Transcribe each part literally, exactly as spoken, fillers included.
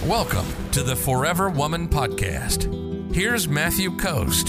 Welcome to the Forever Woman Podcast. Here's Matthew Coast.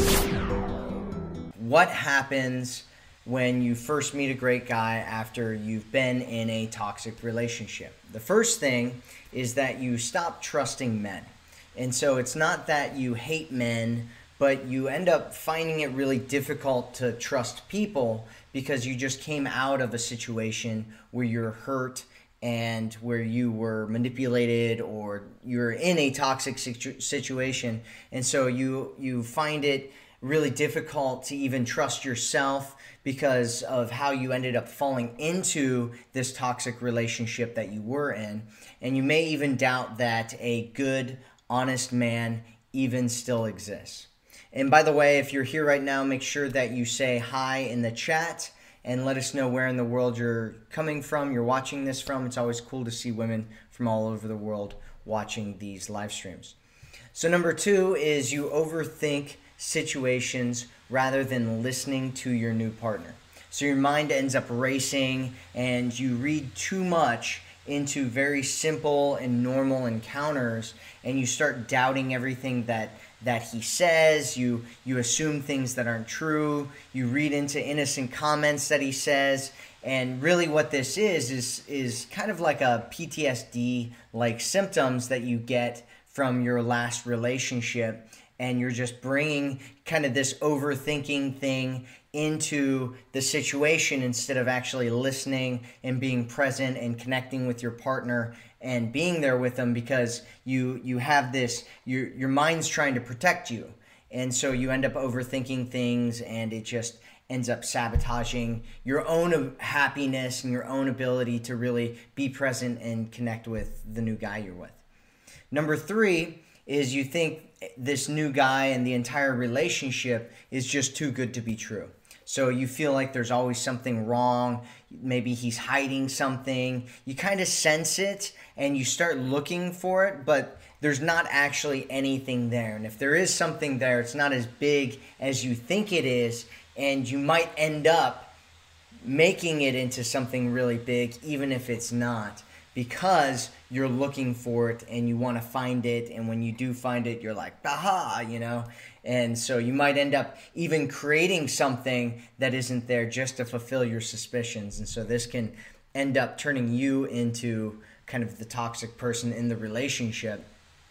What happens when you first meet a great guy after you've been in a toxic relationship? The first thing is that you stop trusting men. And so it's not that you hate men, but you end up finding it really difficult to trust people because you just came out of a situation where you're hurt and where you were manipulated or you're in a toxic situ- situation. And so you you find it really difficult to even trust yourself because of how you ended up falling into this toxic relationship that you were in. And you may even doubt that a good, honest man even still exists. And by the way, if you're here right now, make sure that you say hi in the chat and let us know where in the world you're coming from, you're watching this from. It's always cool to see women from all over the world watching these live streams. So number two is you overthink situations rather than listening to your new partner. So your mind ends up racing and you read too much into very simple and normal encounters, and you start doubting everything that that he says. You you assume things that aren't true. You read into innocent comments that he says, and really what this is is is kind of like a P T S D like symptoms that you get from your last relationship, and you're just bringing kind of this overthinking thing into the situation instead of actually listening and being present and connecting with your partner and being there with them, because you you have this, your your mind's trying to protect you, and so you end up overthinking things, and it just ends up sabotaging your own happiness and your own ability to really be present and connect with the new guy you're with. Number three is you think this new guy and the entire relationship is just too good to be true. So you feel like there's always something wrong. Maybe he's hiding something. You kind of sense it and you start looking for it, but there's not actually anything there. And if there is something there, it's not as big as you think it is, and you might end up making it into something really big, even if it's not, because you're looking for it and you want to find it. And when you do find it, you're like, aha, you know. And so you might end up even creating something that isn't there just to fulfill your suspicions. And so this can end up turning you into kind of the toxic person in the relationship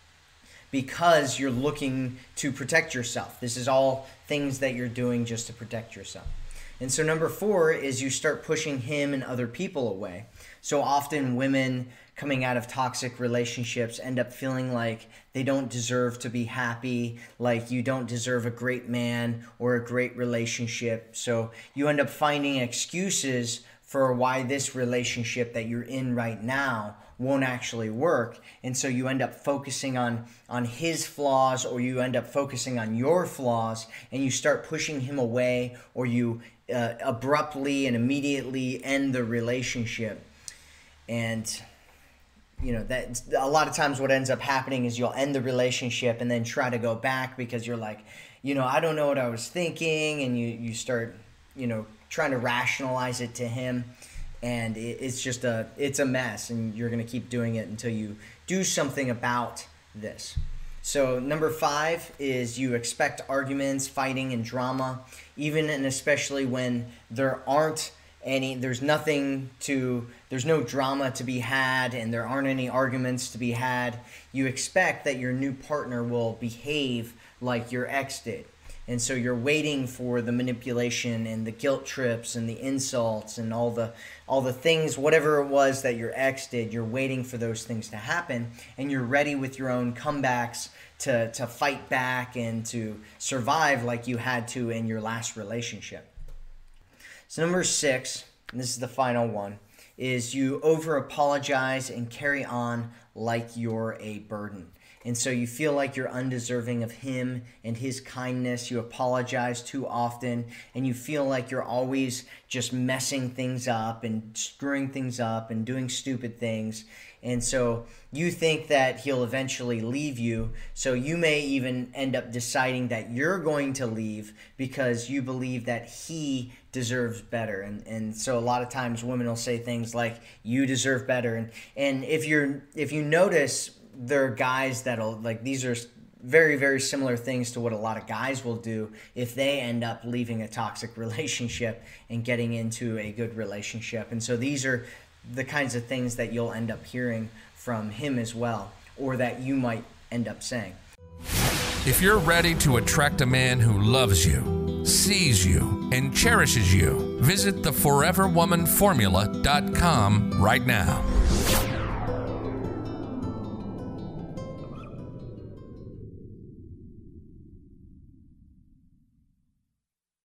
because you're looking to protect yourself. This is all things that you're doing just to protect yourself. And so number four is you start pushing him and other people away. So often women coming out of toxic relationships end up feeling like they don't deserve to be happy, like you don't deserve a great man or a great relationship. So you end up finding excuses for why this relationship that you're in right now won't actually work. And so you end up focusing on, on his flaws, or you end up focusing on your flaws, and you start pushing him away, or you uh, abruptly and immediately end the relationship. And you know, that a lot of times what ends up happening is you'll end the relationship and then try to go back because you're like, you know, I don't know what I was thinking. And you, you start, you know, trying to rationalize it to him. And it, it's just a, it's a mess, and you're going to keep doing it until you do something about this. So number five is you expect arguments, fighting, and drama, even and especially when there aren't any, there's nothing to, there's no drama to be had, and there aren't any arguments to be had. You expect that your new partner will behave like your ex did. And so you're waiting for the manipulation and the guilt trips and the insults and all the all the things, whatever it was that your ex did, you're waiting for those things to happen, and you're ready with your own comebacks to, to fight back and to survive like you had to in your last relationship. So number six, and this is the final one, is you over-apologize and carry on like you're a burden. And so you feel like you're undeserving of him and his kindness. You apologize too often, and you feel like you're always just messing things up and screwing things up and doing stupid things. And so you think that he'll eventually leave you. So you may even end up deciding that you're going to leave because you believe that he deserves better. And and so a lot of times women will say things like, you deserve better. And and if you're if you notice, there are guys that'll, like, these are very, very similar things to what a lot of guys will do if they end up leaving a toxic relationship and getting into a good relationship. And so these are the kinds of things that you'll end up hearing from him as well, or that you might end up saying. If you're ready to attract a man who loves you, sees you, and cherishes you, visit the forever woman formula dot com right now.